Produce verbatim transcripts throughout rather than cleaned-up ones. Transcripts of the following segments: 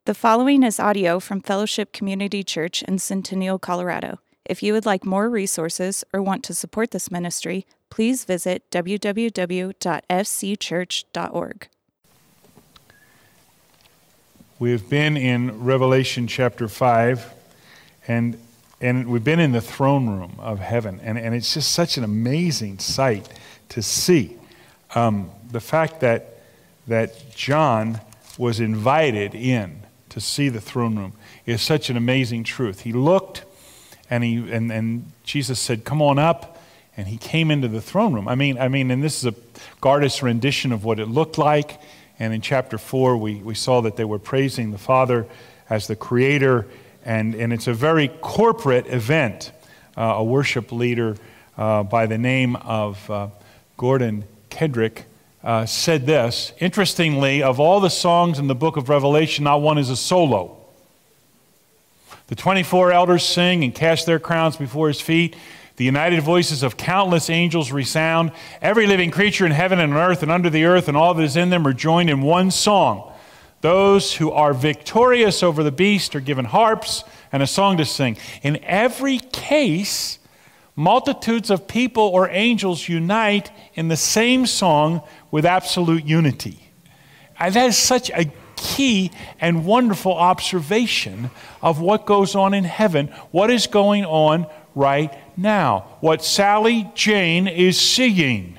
The following is audio from Fellowship Community Church in Centennial, Colorado. If you would like more resources or want to support this ministry, please visit w w w dot f c church dot org. We have been in Revelation chapter five, and and we've been in the throne room of heaven, and, and it's just such an amazing sight to see. Um, the fact that that John was invited in to see the throne room is such an amazing truth. He looked, and he and, and Jesus said, "Come on up," and he came into the throne room. I mean, I mean, and this is a Gardas rendition of what it looked like. And in chapter four, we, we saw that they were praising the Father as the Creator, and, and it's a very corporate event. Uh, a worship leader uh, by the name of uh, Gordon Kedrick uh, said this. Interestingly, of all the songs in the book of Revelation, not one is a solo. The twenty-four elders sing and cast their crowns before his feet. The united voices of countless angels resound. Every living creature in heaven and on earth and under the earth and all that is in them are joined in one song. Those who are victorious over the beast are given harps and a song to sing. In every case, multitudes of people or angels unite in the same song with absolute unity. And that is such a key and wonderful observation of what goes on in heaven, what is going on right now, what Sally Jane is singing.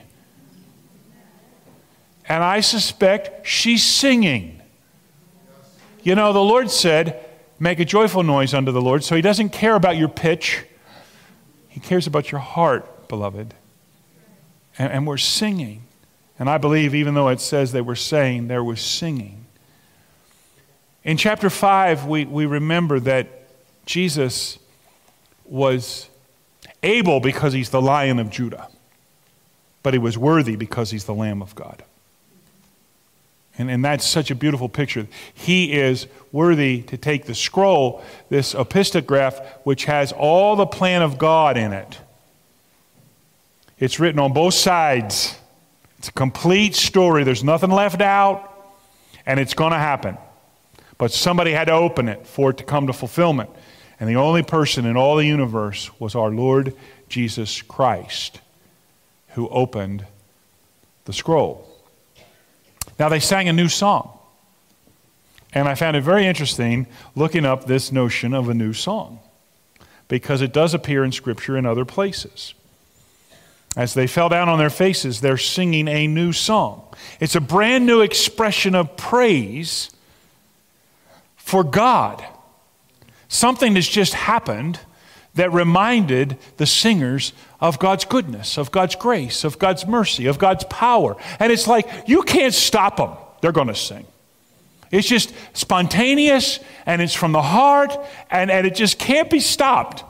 And I suspect she's singing. You know, the Lord said, make a joyful noise unto the Lord, so he doesn't care about your pitch. He cares about your heart, beloved. And, and we're singing. And I believe even though it says they were saying, there was singing. In chapter five, we, we remember that Jesus was able because he's the Lion of Judah, but he was worthy because he's the Lamb of God. And, and that's such a beautiful picture. He is worthy to take the scroll, this epistograph, which has all the plan of God in it. It's written on both sides. It's a complete story. There's nothing left out, and it's going to happen. But somebody had to open it for it to come to fulfillment. And the only person in all the universe was our Lord Jesus Christ, who opened the scroll. Now they sang a new song. And I found it very interesting looking up this notion of a new song, because it does appear in Scripture in other places. As they fell down on their faces, they're singing a new song. It's a brand new expression of praise for God. Something has just happened that reminded the singers of God's goodness, of God's grace, of God's mercy, of God's power. And it's like, you can't stop them. They're going to sing. It's just spontaneous, and it's from the heart, and, and it just can't be stopped.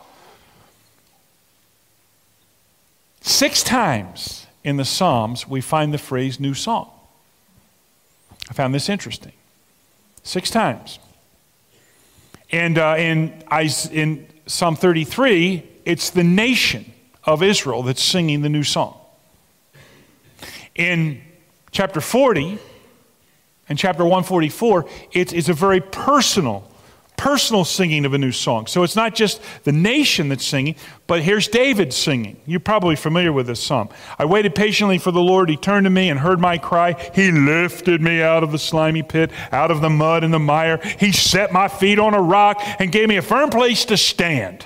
Six times in the Psalms, we find the phrase new song. I found this interesting. Six times. And uh, in, in Psalm thirty-three, it's the nation of Israel that's singing the new song. In chapter forty and chapter one forty-four, it's, it's a very personal, personal singing of a new song. So it's not just the nation that's singing, but here's David singing. You're probably familiar with this psalm. I waited patiently for the Lord. He turned to me and heard my cry. He lifted me out of the slimy pit, out of the mud and the mire. He set my feet on a rock and gave me a firm place to stand.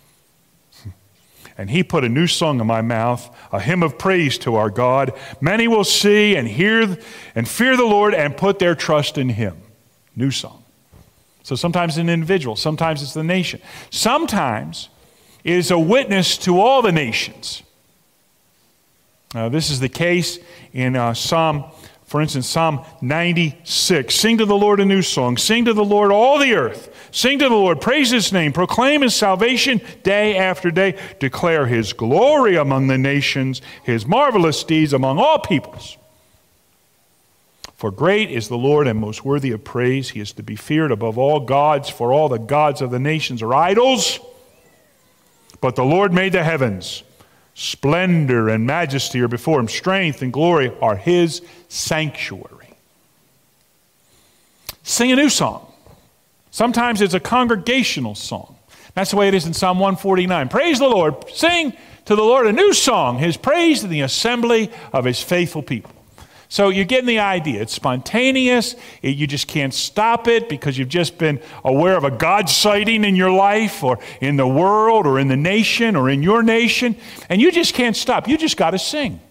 And he put a new song in my mouth, a hymn of praise to our God. Many will see and hear and fear the Lord and put their trust in him. New song. So sometimes it's an individual, sometimes it's the nation. Sometimes it is a witness to all the nations. Uh, this is the case in uh, Psalm, for instance, Psalm ninety-six. Sing to the Lord a new song. Sing to the Lord all the earth. Sing to the Lord, praise his name. Proclaim his salvation day after day. Declare his glory among the nations, his marvelous deeds among all peoples. For great is the Lord and most worthy of praise. He is to be feared above all gods, for all the gods of the nations are idols. But the Lord made the heavens. Splendor and majesty are before him. Strength and glory are his sanctuary. Sing a new song. Sometimes it's a congregational song. That's the way it is in Psalm one forty-nine. Praise the Lord. Sing to the Lord a new song, his praise in the assembly of his faithful people. So you're getting the idea. It's spontaneous. It, you just can't stop it because you've just been aware of a God sighting in your life or in the world or in the nation or in your nation. And you just can't stop. You just got to sing.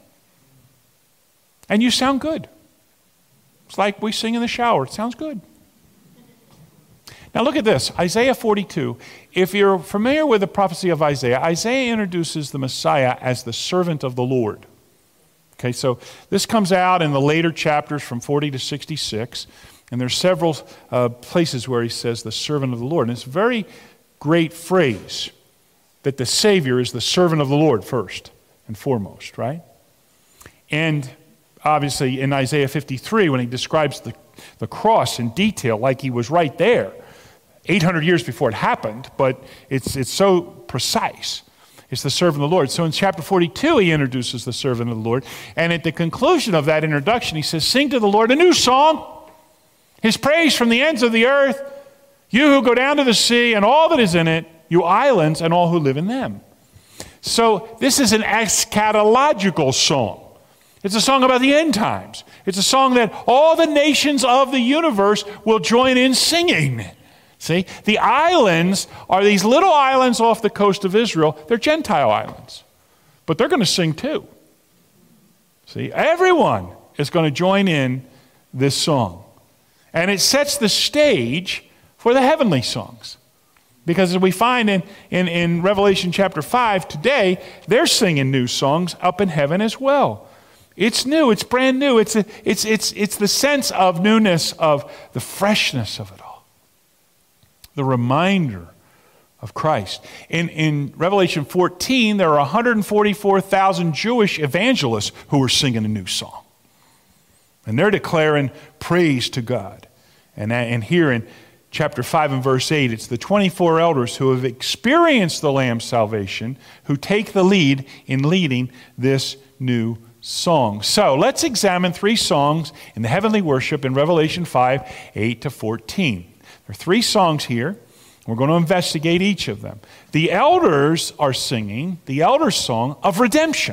And you sound good. It's like we sing in the shower. It sounds good. Now look at this, Isaiah forty-two. If you're familiar with the prophecy of Isaiah, Isaiah introduces the Messiah as the servant of the Lord. Okay, so this comes out in the later chapters from forty to sixty-six, and there's several uh, places where he says the servant of the Lord. And it's a very great phrase that the Savior is the servant of the Lord first and foremost, right? And obviously in Isaiah fifty-three, when he describes the, the cross in detail, like he was right there, eight hundred years before it happened, but it's it's so precise. It's the servant of the Lord. So in chapter forty-two, he introduces the servant of the Lord. And at the conclusion of that introduction, he says, sing to the Lord a new song, his praise from the ends of the earth, you who go down to the sea and all that is in it, you islands and all who live in them. So this is an eschatological song. It's a song about the end times. It's a song that all the nations of the universe will join in singing. See, the islands are these little islands off the coast of Israel. They're Gentile islands, but they're going to sing too. See, everyone is going to join in this song. And it sets the stage for the heavenly songs. Because as we find in, in, in Revelation chapter five today, they're singing new songs up in heaven as well. It's new, it's brand new. It's, a, it's, it's, it's the sense of newness, of the freshness of it all. The reminder of Christ. In, in Revelation fourteen, there are one hundred forty-four thousand Jewish evangelists who are singing a new song. And they're declaring praise to God. And, and here in chapter five and verse eight, it's the twenty-four elders who have experienced the Lamb's salvation who take the lead in leading this new song. So let's examine three songs in the heavenly worship in Revelation five, eight to fourteen. There are three songs here. We're going to investigate each of them. The elders are singing the elders' song of redemption.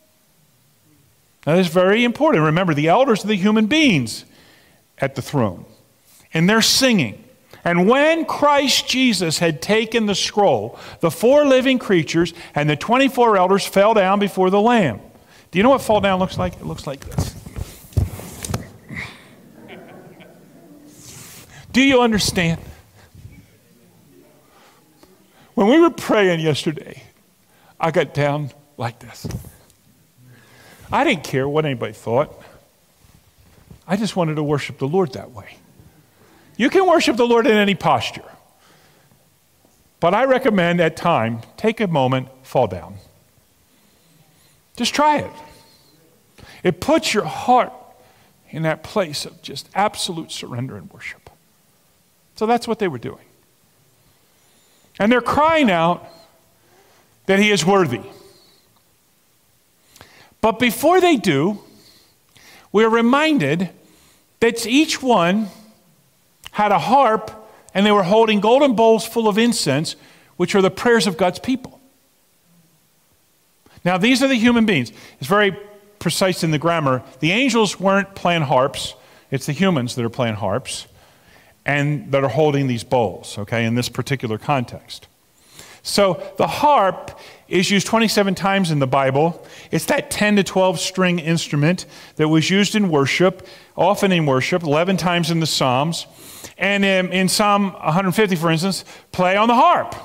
Now, this is very important. Remember, the elders are the human beings at the throne, and they're singing. And when Christ Jesus had taken the scroll, the four living creatures and the twenty-four elders fell down before the Lamb. Do you know what fall down looks like? It looks like this. Do you understand? When we were praying yesterday, I got down like this. I didn't care what anybody thought. I just wanted to worship the Lord that way. You can worship the Lord in any posture. But I recommend at time, take a moment, fall down. Just try it. It puts your heart in that place of just absolute surrender and worship. So that's what they were doing. And they're crying out that he is worthy. But before they do, we're reminded that each one had a harp and they were holding golden bowls full of incense, which are the prayers of God's people. Now, these are the human beings. It's very precise in the grammar. The angels weren't playing harps. It's the humans that are playing harps and that are holding these bowls, okay, in this particular context. So the harp is used twenty-seven times in the Bible. It's that ten to twelve string instrument that was used in worship, often in worship, eleven times in the Psalms. And in, in Psalm one hundred fifty, for instance, play on the harp.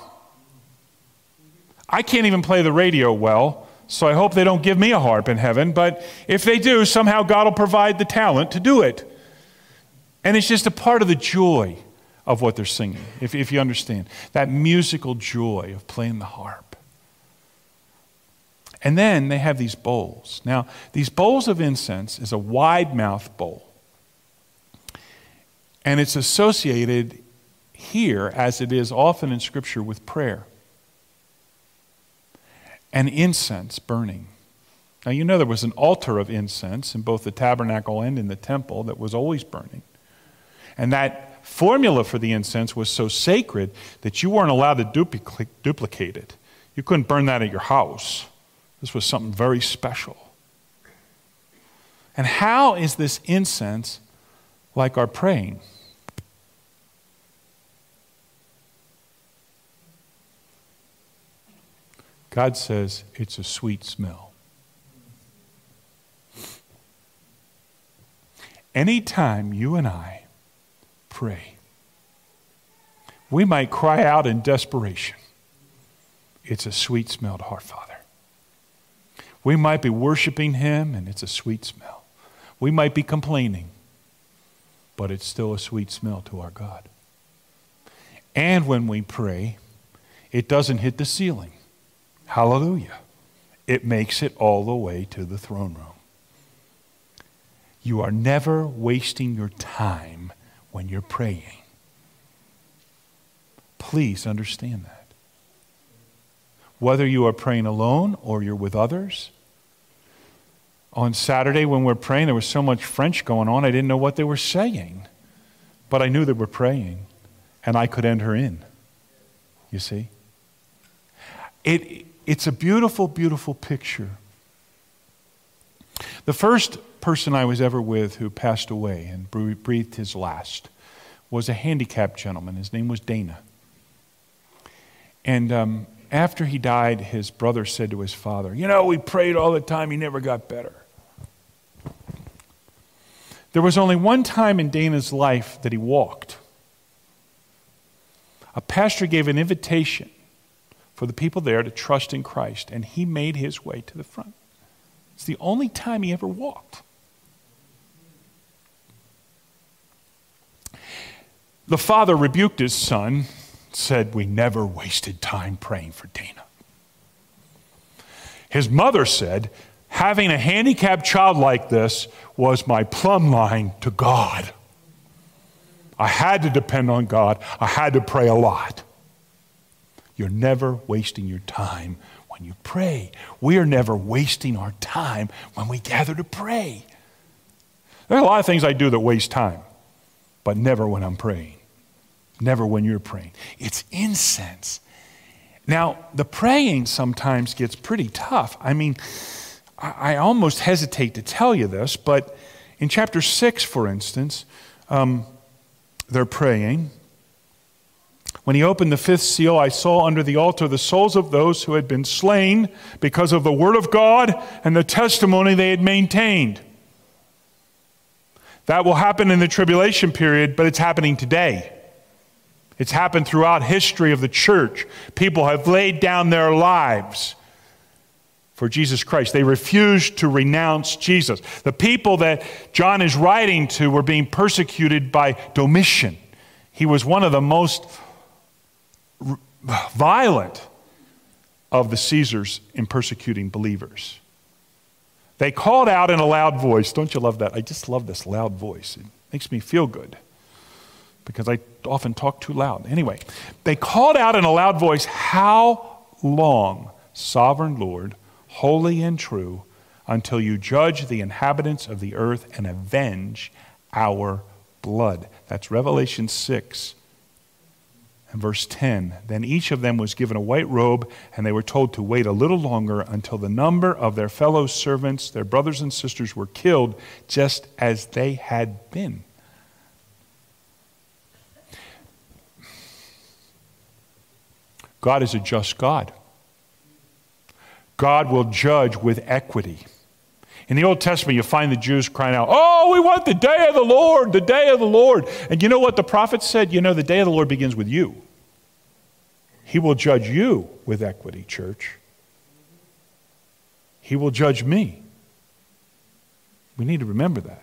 I can't even play the radio well, so I hope they don't give me a harp in heaven. But if they do, somehow God will provide the talent to do it. And it's just a part of the joy of what they're singing, if, if you understand. That musical joy of playing the harp. And then they have these bowls. Now, these bowls of incense is a wide-mouthed bowl. And it's associated here, as it is often in Scripture, with prayer. And incense burning. Now, you know there was an altar of incense in both the tabernacle and in the temple that was always burning. And that formula for the incense was so sacred that you weren't allowed to duplicate, duplicate it. You couldn't burn that at your house. This was something very special. And how is this incense like our praying? God says it's a sweet smell. Anytime you and I pray, we might cry out in desperation. It's a sweet smell to our Father. We might be worshiping Him, and it's a sweet smell. We might be complaining, but it's still a sweet smell to our God. And when we pray, it doesn't hit the ceiling. Hallelujah. It makes it all the way to the throne room. You are never wasting your time when you're praying. Please understand that. Whether you are praying alone or you're with others. On Saturday when we're praying, there was so much French going on, I didn't know what they were saying. But I knew they were praying, and I could enter in. You see? It, it's a beautiful, beautiful picture. The first person I was ever with who passed away and breathed his last was a handicapped gentleman. His name was Dana. And um, after he died, his brother said to his father, you know, we prayed all the time, he never got better. There was only one time in Dana's life that he walked. A pastor gave an invitation for the people there to trust in Christ, and he made his way to the front. It's the only time he ever walked. The father rebuked his son, said, we never wasted time praying for Dana. His mother said, having a handicapped child like this was my plumb line to God. I had to depend on God. I had to pray a lot. You're never wasting your time when you pray. We are never wasting our time when we gather to pray. There are a lot of things I do that waste time, but never when I'm praying. Never when you're praying. It's incense. Now, the praying sometimes gets pretty tough. I mean, I, I almost hesitate to tell you this, but in chapter six, for instance, um, they're praying. When he opened the fifth seal, I saw under the altar the souls of those who had been slain because of the word of God and the testimony they had maintained. That will happen in the tribulation period, but it's happening today. It's happened throughout history of the church. People have laid down their lives for Jesus Christ. They refused to renounce Jesus. The people that John is writing to were being persecuted by Domitian. He was one of the most violent of the Caesars in persecuting believers. They called out in a loud voice. Don't you love that? I just love this loud voice. It makes me feel good because I often talk too loud. Anyway, they called out in a loud voice, how long, sovereign Lord, holy and true, until you judge the inhabitants of the earth and avenge our blood? That's Revelation six. And verse ten, then each of them was given a white robe, and they were told to wait a little longer until the number of their fellow servants, their brothers and sisters, were killed just as they had been. God is a just God. God will judge with equity. In the Old Testament, you find the Jews crying out, oh, we want the day of the Lord, the day of the Lord. And you know what the prophet said? You know, the day of the Lord begins with you. He will judge you with equity, church. He will judge me. We need to remember that.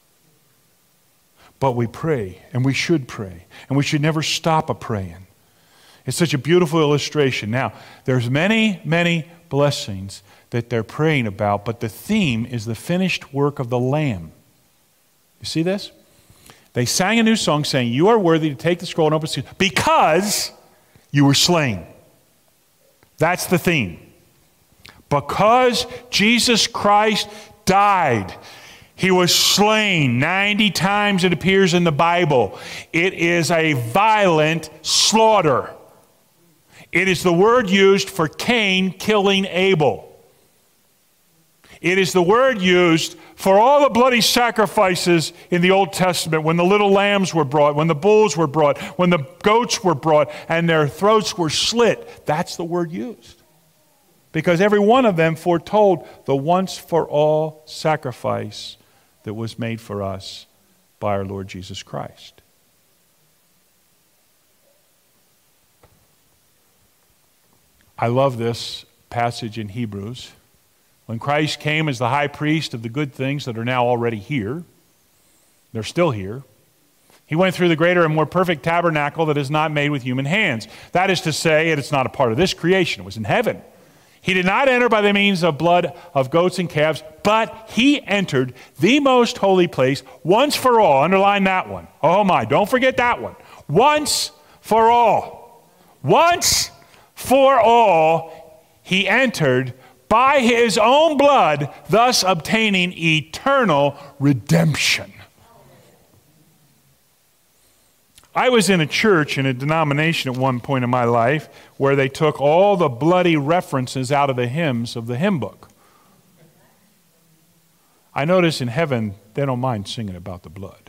But we pray, and we should pray, and we should never stop a praying. It's such a beautiful illustration. Now, there's many, many blessings that they're praying about, but the theme is the finished work of the Lamb. You see this? They sang a new song saying, you are worthy to take the scroll and open the seal because you were slain. That's the theme. Because Jesus Christ died, He was slain. ninety times it appears in the Bible. It is a violent slaughter. It is the word used for Cain killing Abel. It is the word used for all the bloody sacrifices in the Old Testament, when the little lambs were brought, when the bulls were brought, when the goats were brought, and their throats were slit. That's the word used. Because every one of them foretold the once-for-all sacrifice that was made for us by our Lord Jesus Christ. I love this passage in Hebrews. When Christ came as the high priest of the good things that are now already here, they're still here, he went through the greater and more perfect tabernacle that is not made with human hands. That is to say, it's not a part of this creation. It was in heaven. He did not enter by the means of blood of goats and calves, but he entered the most holy place once for all. Underline that one. Oh my, don't forget that one. Once for all. Once for all, he entered by his own blood, thus obtaining eternal redemption. I was in a church, in a denomination at one point in my life, where they took all the bloody references out of the hymns of the hymn book. I notice in heaven, they don't mind singing about the blood.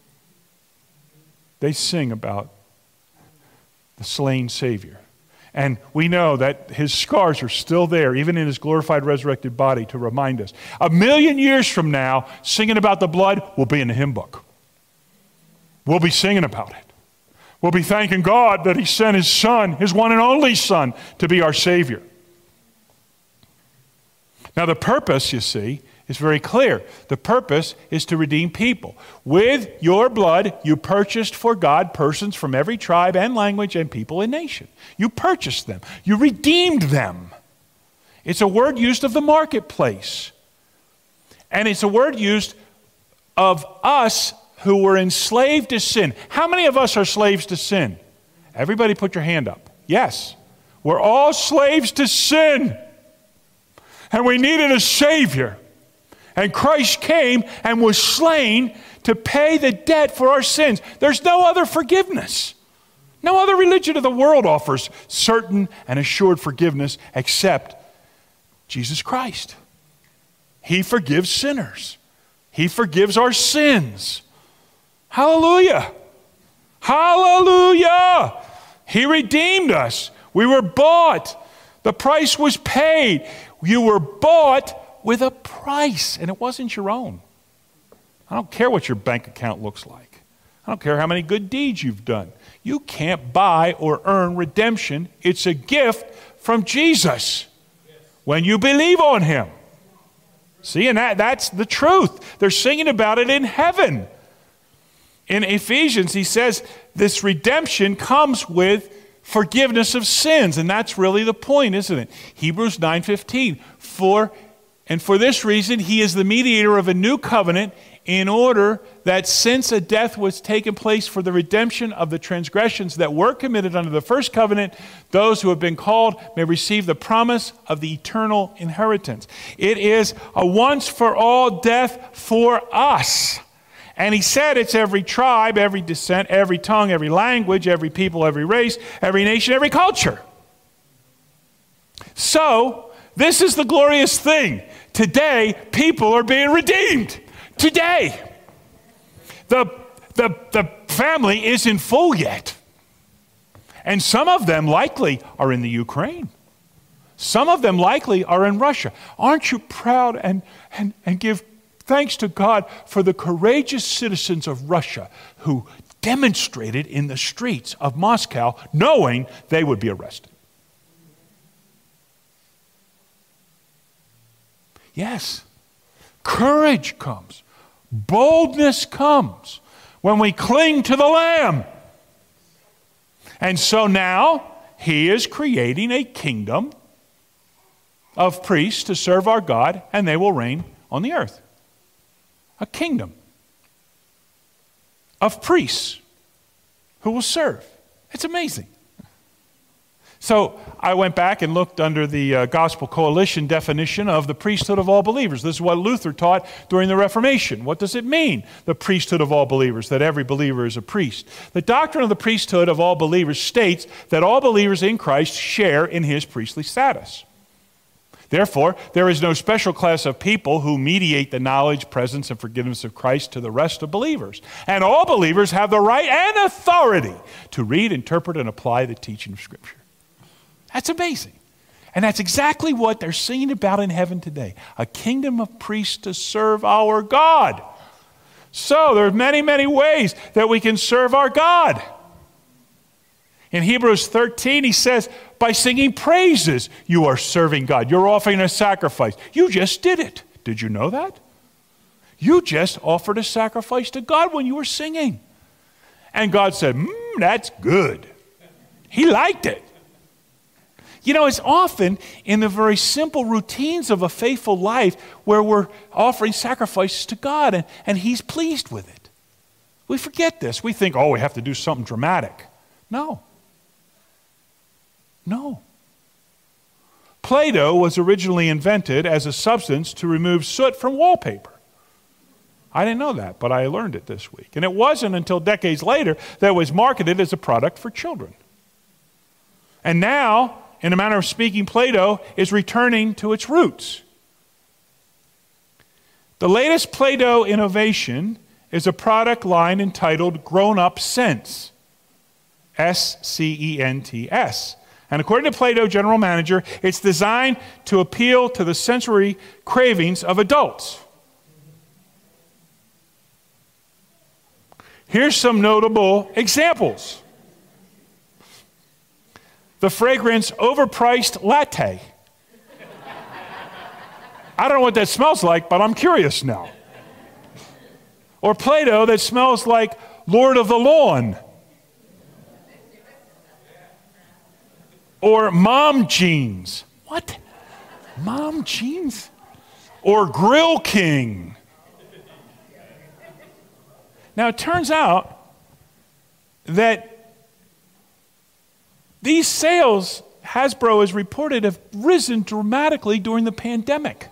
They sing about the slain Savior. And we know that his scars are still there, even in his glorified, resurrected body, to remind us. A million years from now, singing about the blood will be in the hymn book. We'll be singing about it. We'll be thanking God that he sent his Son, his one and only Son, to be our Savior. Now the purpose, you see, is very clear. The purpose is to redeem people. With your blood, you purchased for God persons from every tribe and language and people and nation. You purchased them. You redeemed them. It's a word used of the marketplace. And it's a word used of us who were enslaved to sin. How many of us are slaves to sin? Everybody put your hand up. Yes. We're all slaves to sin. And we needed a Savior. And Christ came and was slain to pay the debt for our sins. There's no other forgiveness. No other religion of the world offers certain and assured forgiveness except Jesus Christ. He forgives sinners. He forgives our sins. Hallelujah. Hallelujah. He redeemed us. We were bought. The price was paid. You were bought with a price, and it wasn't your own. I don't care what your bank account looks like. I don't care how many good deeds you've done. You can't buy or earn redemption. It's a gift from Jesus when you believe on him. See, and that, that's the truth. They're singing about it in heaven. In Ephesians, he says this redemption comes with forgiveness of sins, and that's really the point, isn't it? Hebrews nine fifteen, for And for this reason, he is the mediator of a new covenant, in order that since a death was taken place for the redemption of the transgressions that were committed under the first covenant, those who have been called may receive the promise of the eternal inheritance. It is a once-for-all death for us. And he said it's every tribe, every descent, every tongue, every language, every people, every race, every nation, every culture. So, this is the glorious thing. Today, people are being redeemed. Today. The, the, the family isn't full yet. And some of them likely are in the Ukraine. Some of them likely are in Russia. Aren't you proud and, and, and give thanks to God for the courageous citizens of Russia who demonstrated in the streets of Moscow knowing they would be arrested? Yes, courage comes. Boldness comes when we cling to the Lamb. And so now he is creating a kingdom of priests to serve our God, and they will reign on the earth. A kingdom of priests who will serve. It's amazing. So I went back and looked under the uh, Gospel Coalition definition of the priesthood of all believers. This is what Luther taught during the Reformation. What does it mean, the priesthood of all believers, that every believer is a priest? The doctrine of the priesthood of all believers states that all believers in Christ share in his priestly status. Therefore, there is no special class of people who mediate the knowledge, presence, and forgiveness of Christ to the rest of believers. And all believers have the right and authority to read, interpret, and apply the teaching of Scripture. That's amazing. And that's exactly what they're singing about in heaven today. A kingdom of priests to serve our God. So there are many, many ways that we can serve our God. In Hebrews thirteen, he says, by singing praises, you are serving God. You're offering a sacrifice. You just did it. Did you know that? You just offered a sacrifice to God when you were singing. And God said, mm, that's good. He liked it. You know, it's often in the very simple routines of a faithful life where we're offering sacrifices to God, and, and he's pleased with it. We forget this. We think, oh, we have to do something dramatic. No. No. Play-Doh was originally invented as a substance to remove soot from wallpaper. I didn't know that, but I learned it this week. And it wasn't until decades later that it was marketed as a product for children. And now, in a manner of speaking, Play-Doh is returning to its roots. The latest Play-Doh innovation is a product line entitled Grown Up Scents, S C E N T S. And according to Play-Doh general manager, it's designed to appeal to the sensory cravings of adults. Here's some notable examples. The fragrance Overpriced Latte. I don't know what that smells like, but I'm curious now. Or Play-Doh that smells like Lord of the Lawn. Or Mom Jeans. What? Mom Jeans? Or Grill King. Now, it turns out that these sales, Hasbro has reported, have risen dramatically during the pandemic.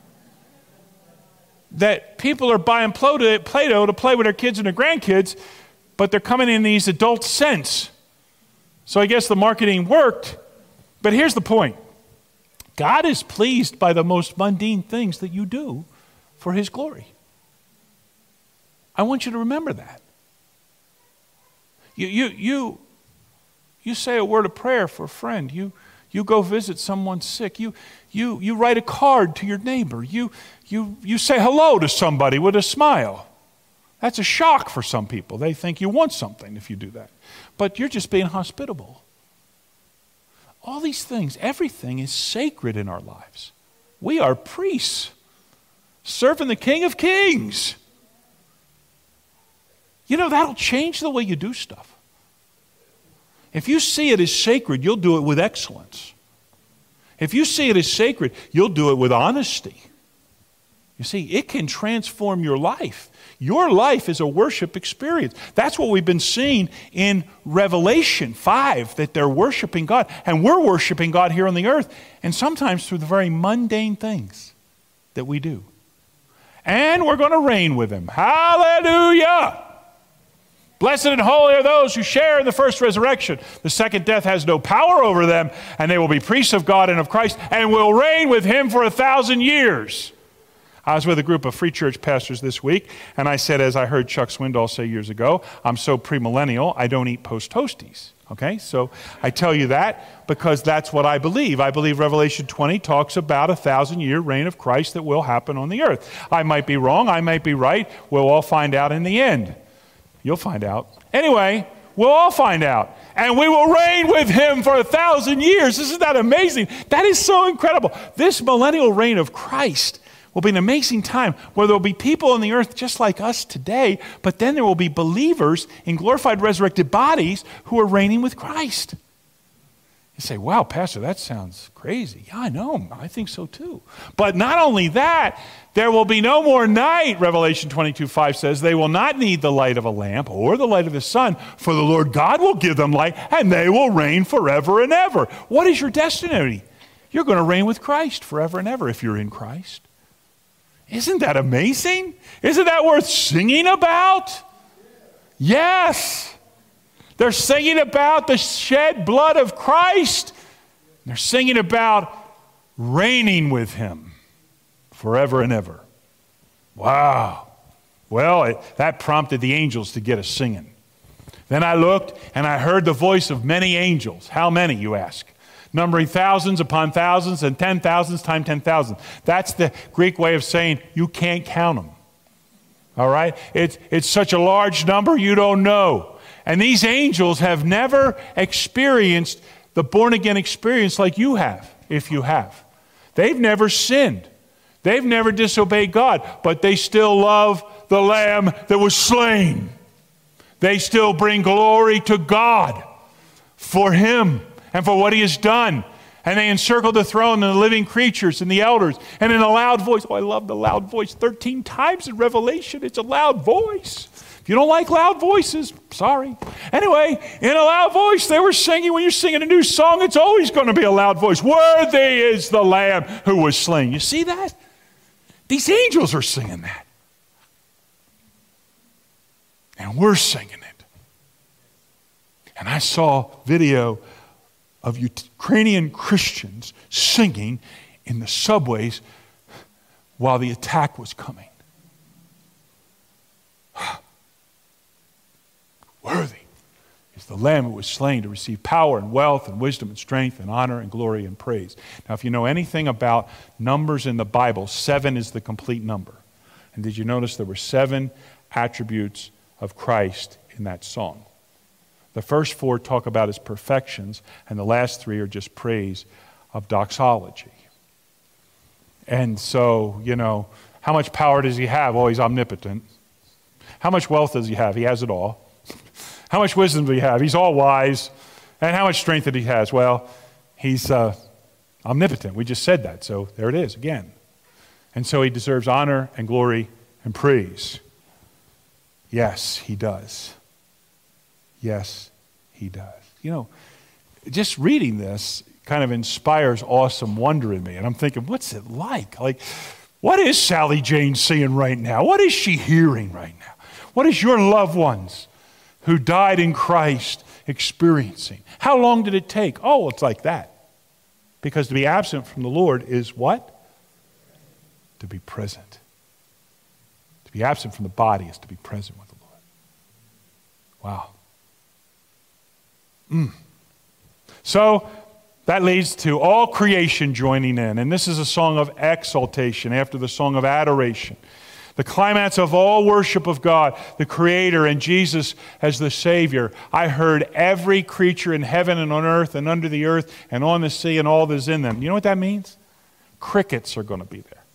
That people are buying Play-Doh to play with their kids and their grandkids, but they're coming in these adult scents. So I guess the marketing worked, but here's the point. God is pleased by the most mundane things that you do for his glory. I want you to remember that. You, you, you, you say a word of prayer for a friend. You, you go visit someone sick. You, you, you write a card to your neighbor. You, you, you say hello to somebody with a smile. That's a shock for some people. They think you want something if you do that. But you're just being hospitable. All these things, everything is sacred in our lives. We are priests serving the King of Kings. You know, that'll change the way you do stuff. If you see it as sacred, you'll do it with excellence. If you see it as sacred, you'll do it with honesty. You see, it can transform your life. Your life is a worship experience. That's what we've been seeing in Revelation five, that they're worshiping God. And we're worshiping God here on the earth, and sometimes through the very mundane things that we do. And we're going to reign with him. Hallelujah! Blessed and holy are those who share in the first resurrection. The second death has no power over them, and they will be priests of God and of Christ, and will reign with him for a thousand years. I was with a group of Free Church pastors this week, and I said, as I heard Chuck Swindoll say years ago, I'm so premillennial, I don't eat post-toasties. Okay, so I tell you that because that's what I believe. I believe Revelation twenty talks about a thousand-year reign of Christ that will happen on the earth. I might be wrong, I might be right. We'll all find out in the end. You'll find out. Anyway, we'll all find out. And we will reign with him for a thousand years. Isn't that amazing? That is so incredible. This millennial reign of Christ will be an amazing time where there will be people on the earth just like us today, but then there will be believers in glorified resurrected bodies who are reigning with Christ. You say, wow, Pastor, that sounds crazy. Yeah, I know. I think so too. But not only that, there will be no more night, Revelation twenty-two five says. They will not need the light of a lamp or the light of the sun, for the Lord God will give them light, and they will reign forever and ever. What is your destiny? You're going to reign with Christ forever and ever if you're in Christ. Isn't that amazing? Isn't that worth singing about? Yes. They're singing about the shed blood of Christ. They're singing about reigning with him forever and ever. Wow. Well, it, that prompted the angels to get us singing. Then I looked and I heard the voice of many angels. How many, you ask? Numbering thousands upon thousands and ten thousands times ten thousand. That's the Greek way of saying you can't count them. All right? It's, it's such a large number you don't know. And these angels have never experienced the born-again experience like you have, if you have. They've never sinned. They've never disobeyed God, but they still love the Lamb that was slain. They still bring glory to God for him and for what he has done. And they encircle the throne and the living creatures and the elders. And in a loud voice, oh, I love the loud voice. thirteen times in Revelation, it's a loud voice. If you don't like loud voices, sorry. Anyway, in a loud voice, they were singing. When you're singing a new song, it's always going to be a loud voice. Worthy is the Lamb who was slain. You see that? These angels are singing that. And we're singing it. And I saw video of Ukrainian Christians singing in the subways while the attack was coming. Worthy is the Lamb who was slain to receive power and wealth and wisdom and strength and honor and glory and praise. Now, if you know anything about numbers in the Bible, seven is the complete number. And did you notice there were seven attributes of Christ in that song? The first four talk about his perfections, and the last three are just praise of doxology. And so, you know, how much power does he have? Oh, he's omnipotent. How much wealth does he have? He has it all. How much wisdom does he have? He's all wise. And how much strength did he has? Well, he's uh, omnipotent. We just said that, so there it is again. And so he deserves honor and glory and praise. Yes, he does. Yes, he does. You know, just reading this kind of inspires awesome wonder in me. And I'm thinking, what's it like? Like, what is Sally Jane seeing right now? What is she hearing right now? What is your loved ones who died in Christ experiencing? How long did it take? Oh, it's like that. Because to be absent from the Lord is what? To be present. To be absent from the body is to be present with the Lord. Wow. Mm. So that leads to all creation joining in. And this is a song of exaltation after the song of adoration. The climax of all worship of God, the Creator, and Jesus as the Savior. I heard every creature in heaven and on earth and under the earth and on the sea and all that is in them. You know what that means? Crickets are going to be there.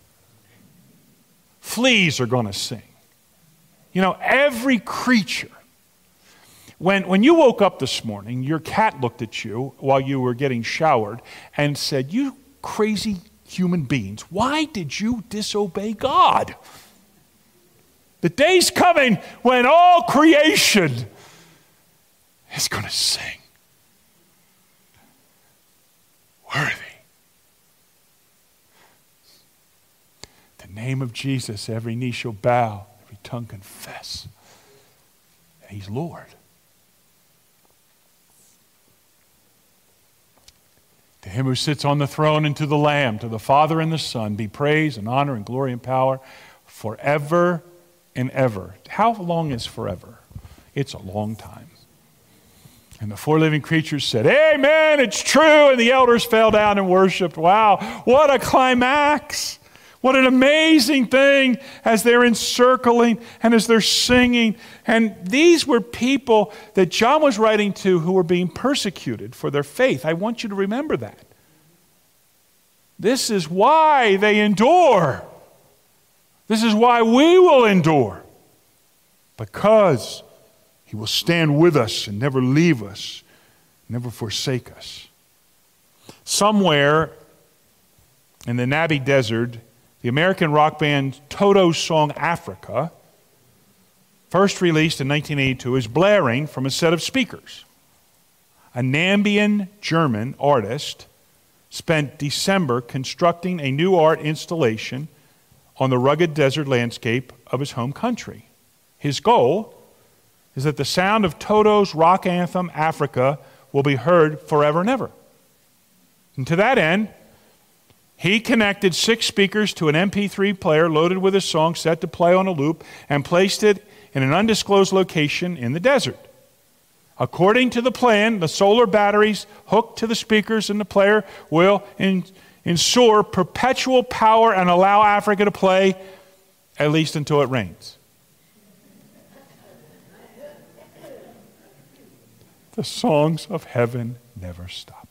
Fleas are going to sing. You know, every creature. When, when you woke up this morning, your cat looked at you while you were getting showered and said, "You crazy human beings, why did you disobey God?" The day's coming when all creation is going to sing. Worthy. The name of Jesus, every knee shall bow, every tongue confess that he's Lord. To him who sits on the throne and to the Lamb, to the Father and the Son, be praise and honor and glory and power forever and ever. How long is forever? It's a long time. And the four living creatures said, "Amen, it's true." And the elders fell down and worshiped. Wow, what a climax. What an amazing thing as they're encircling and as they're singing. And these were people that John was writing to who were being persecuted for their faith. I want you to remember that. This is why they endure. This is why we will endure. Because he will stand with us and never leave us, never forsake us. Somewhere in the Nabi Desert, the American rock band Toto's song Africa, first released in nineteen eighty-two, is blaring from a set of speakers. A Nambian German artist spent December constructing a new art installation on the rugged desert landscape of his home country. His goal is that the sound of Toto's rock anthem, Africa, will be heard forever and ever. And to that end, he connected six speakers to an M P three player loaded with his song set to play on a loop and placed it in an undisclosed location in the desert. According to the plan, the solar batteries hooked to the speakers in the player will ensure perpetual power and allow Africa to play at least until it rains. The songs of heaven never stop.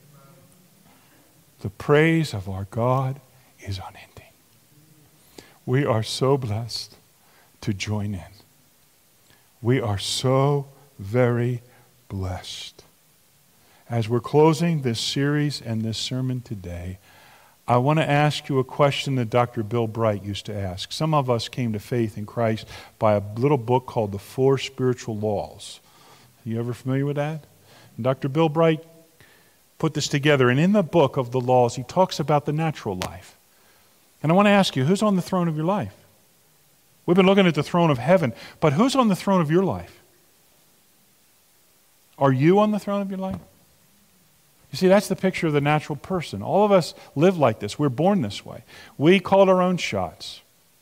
The praise of our God is unending. We are so blessed to join in. We are so very blessed. As we're closing this series and this sermon today, I want to ask you a question that Doctor Bill Bright used to ask. Some of us came to faith in Christ by a little book called The Four Spiritual Laws. Are you ever familiar with that? And Doctor Bill Bright put this together, and in the book of the laws, he talks about the natural life. And I want to ask you, who's on the throne of your life? We've been looking at the throne of heaven, but who's on the throne of your life? Are you on the throne of your life? You see, that's the picture of the natural person. All of us live like this. We're born this way. We called our own shots.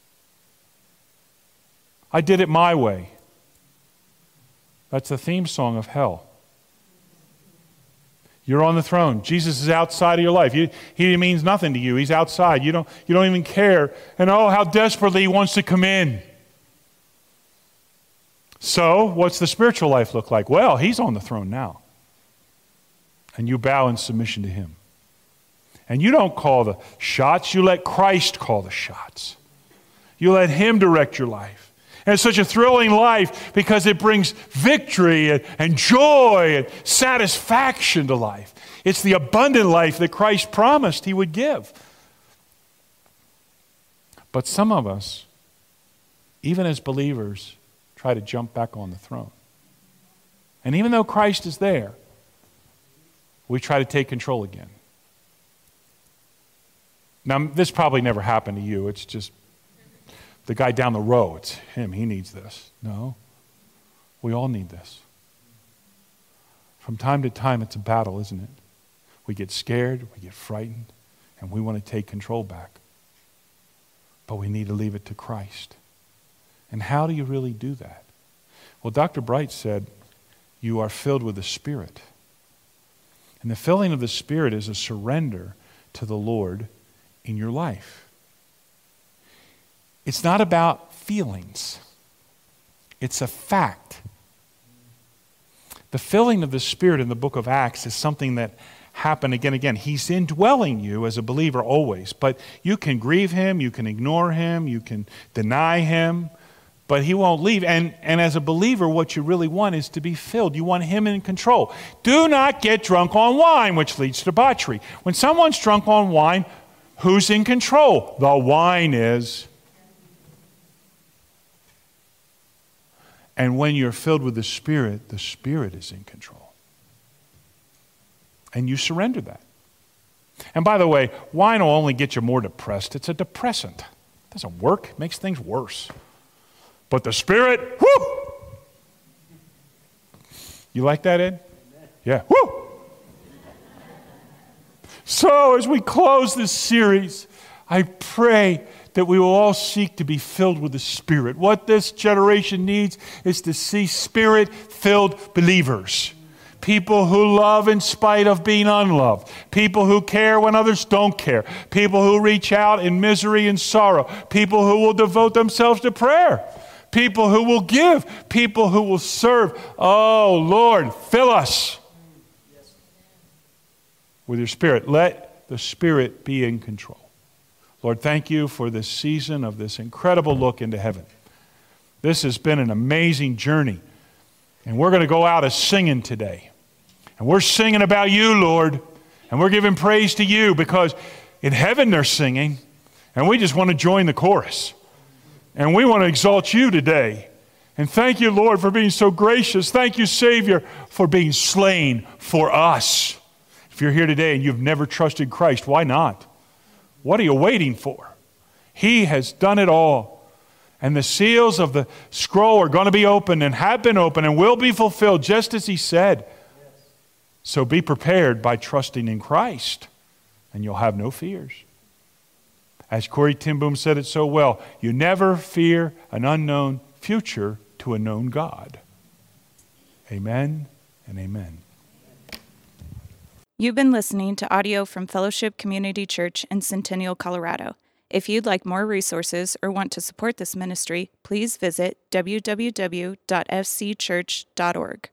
I did it my way. That's the theme song of hell. You're on the throne. Jesus is outside of your life. You, he means nothing to you. He's outside. You don't, you don't even care. And oh, how desperately he wants to come in. So, what's the spiritual life look like? Well, he's on the throne now. And you bow in submission to him. And you don't call the shots. You let Christ call the shots. You let him direct your life. And it's such a thrilling life because it brings victory and, and joy and satisfaction to life. It's the abundant life that Christ promised he would give. But some of us, even as believers, try to jump back on the throne. And even though Christ is there, we try to take control again. Now, this probably never happened to you. It's just the guy down the row. It's him. He needs this. No. We all need this. From time to time, it's a battle, isn't it? We get scared, we get frightened, and we want to take control back. But we need to leave it to Christ. And how do you really do that? Well, Doctor Bright said, you are filled with the Spirit. And the filling of the Spirit is a surrender to the Lord in your life. It's not about feelings. It's a fact. The filling of the Spirit in the book of Acts is something that happened again and again. He's indwelling you as a believer always, but you can grieve him, you can ignore him, you can deny him, but he won't leave. And, and as a believer, what you really want is to be filled. You want him in control. Do not get drunk on wine, which leads to debauchery. When someone's drunk on wine, who's in control? The wine is. And when you're filled with the Spirit, the Spirit is in control. And you surrender that. And by the way, wine will only get you more depressed. It's a depressant. It doesn't work. It makes things worse. But the Spirit, whoo! You like that, Ed? Yeah, whoo! So as we close this series, I pray that we will all seek to be filled with the Spirit. What this generation needs is to see Spirit-filled believers. People who love in spite of being unloved. People who care when others don't care. People who reach out in misery and sorrow. People who will devote themselves to prayer. People who will give. People who will serve. Oh, Lord, fill us with your Spirit. Let the Spirit be in control. Lord, thank you for this season of this incredible look into heaven. This has been an amazing journey. And we're going to go out as singing today. And we're singing about you, Lord. And we're giving praise to you because in heaven they're singing, and we just want to join the chorus. And we want to exalt you today. And thank you, Lord, for being so gracious. Thank you, Savior, for being slain for us. If you're here today and you've never trusted Christ, why not? What are you waiting for? He has done it all. And the seals of the scroll are going to be opened and have been opened and will be fulfilled just as he said. So be prepared by trusting in Christ, and you'll have no fears. As Corrie ten Boom said it so well, you never fear an unknown future to a known God. Amen and amen. You've been listening to audio from Fellowship Community Church in Centennial, Colorado. If you'd like more resources or want to support this ministry, please visit w w w dot f c church dot org.